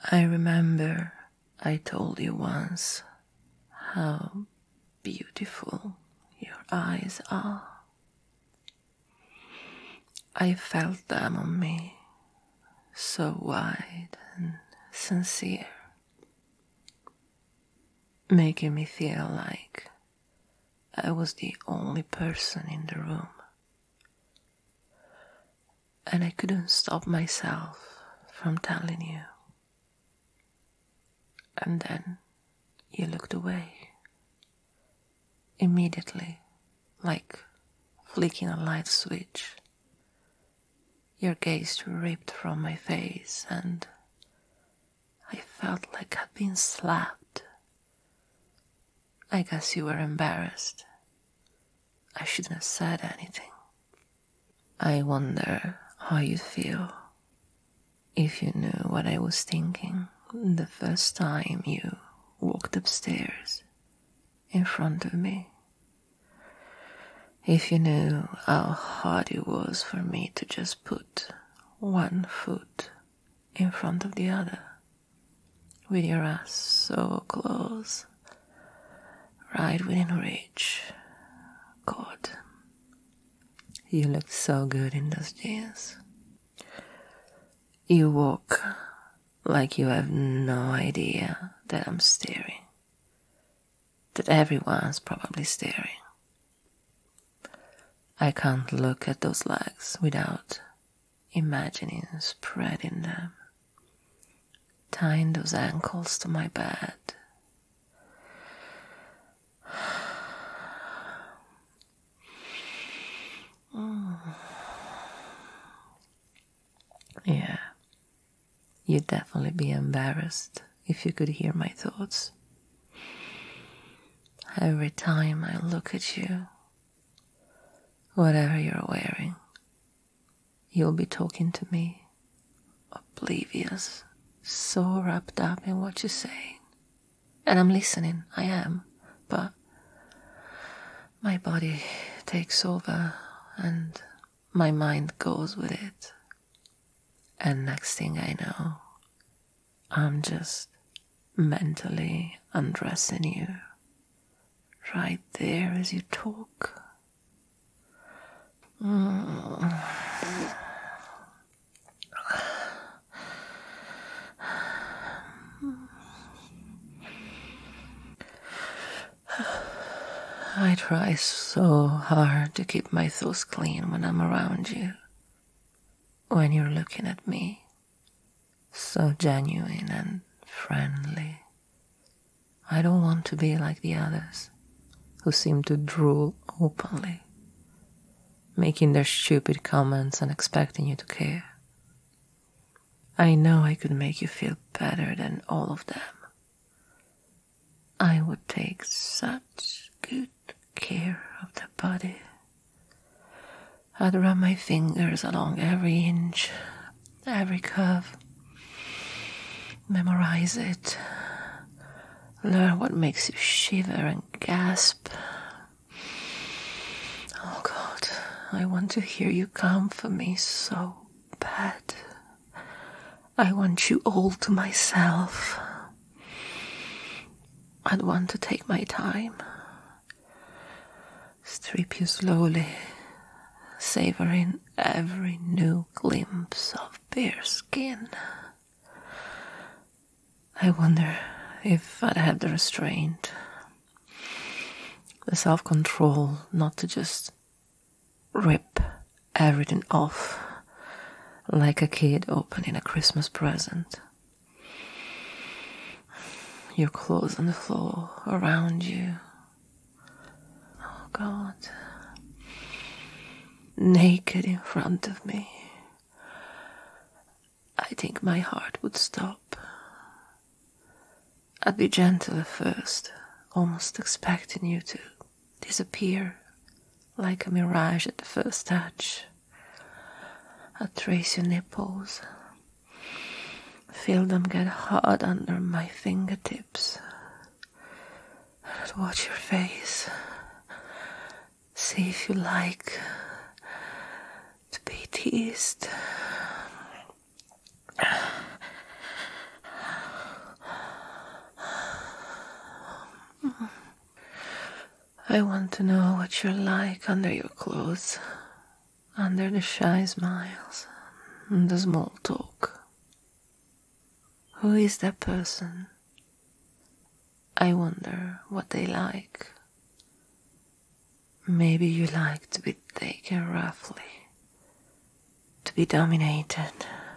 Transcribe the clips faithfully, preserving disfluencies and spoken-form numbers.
I remember I told you once how beautiful your eyes are. I felt them on me, so wide and sincere, making me feel like I was the only person in the room. And I couldn't stop myself from telling you. And then you looked away. Immediately, like flicking a light switch. Your gaze ripped from my face and I felt like I'd been slapped. I guess you were embarrassed. I shouldn't have said anything. I wonder how you'd feel if you knew what I was thinking the first time you walked upstairs in front of me. If you knew how hard it was for me to just put one foot in front of the other, with your ass so close, right within reach. God, you looked so good in those jeans. You walk like you have no idea that I'm staring, that everyone's probably staring. I can't look at those legs without imagining spreading them, tying those ankles to my bed. Mm. Yeah, you'd definitely be embarrassed if you could hear my thoughts. Every time I look at you, whatever you're wearing, you'll be talking to me, oblivious, so wrapped up in what you're saying. And I'm listening, I am, but my body takes over and my mind goes with it. And next thing I know, I'm just mentally undressing you right there as you talk. Mm. I try so hard to keep my thoughts clean when I'm around you. When you're looking at me, so genuine and friendly. I don't want to be like the others who seem to drool openly, making their stupid comments and expecting you to care. I know I could make you feel better than all of them. I would take such good care of their body. I'd run my fingers along every inch, every curve, memorize it, learn what makes you shiver and gasp. Oh God, I want to hear you come for me so bad. I want you all to myself. I'd want to take my time, strip you slowly, savoring every new glimpse of bare skin. I wonder if I'd have the restraint, the self-control not to just rip everything off like a kid opening a Christmas present. Your clothes on the floor around you. Oh God. Naked in front of me. I think my heart would stop. I'd be gentle at first, almost expecting you to disappear like a mirage at the first touch. I'd trace your nipples, feel them get hard under my fingertips. I'd watch your face, see if you like to be teased. I want to know what you're like under your clothes, under the shy smiles and the small talk. Who is that person? I wonder what they like. Maybe you like to be taken roughly, to be dominated,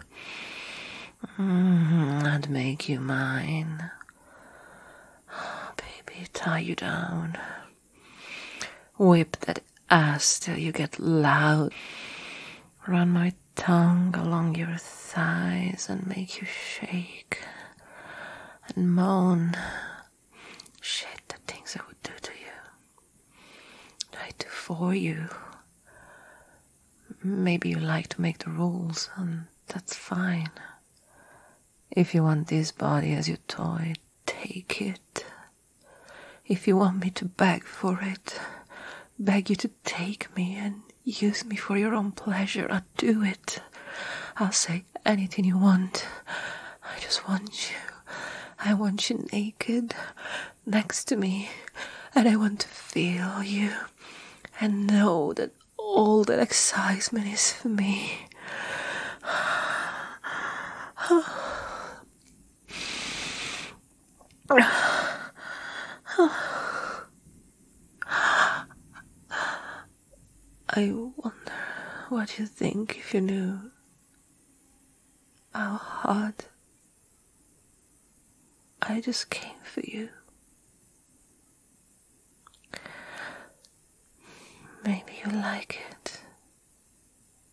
mm, and make you mine. Oh, baby, tie you down. Whip that ass till you get loud. Run my tongue along your thighs and make you shake and moan. Shit, the things I would do to you. I do for you. Maybe you like to make the rules, and that's fine. If you want this body as your toy, take it. If you want me to beg for it, beg you to take me and use me for your own pleasure, I'll do it. I'll say anything you want. I just want you. I want you naked, next to me, and I want to feel you and know that all that excitement is for me. I wonder what you'd think if you knew how hard I just came for you. Maybe you like it.